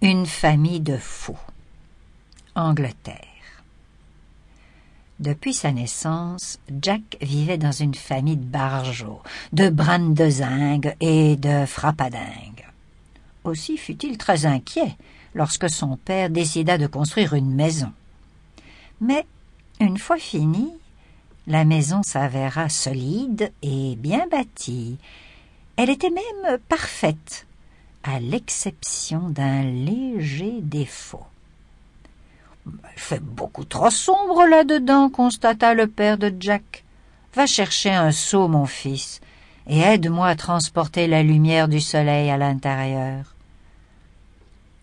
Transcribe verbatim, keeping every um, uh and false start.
Une famille de fous. Angleterre. Depuis sa naissance, Jack vivait dans une famille de barjots, de brandezingues et de frappadingues. Aussi fut-il très inquiet lorsque son père décida de construire une maison. Mais, une fois finie, la maison s'avéra solide et bien bâtie. Elle était même parfaite, à l'exception d'un léger défaut. « Il fait beaucoup trop sombre là-dedans, » constata le père de Jack. « Va chercher un seau, mon fils, et aide-moi à transporter la lumière du soleil à l'intérieur. »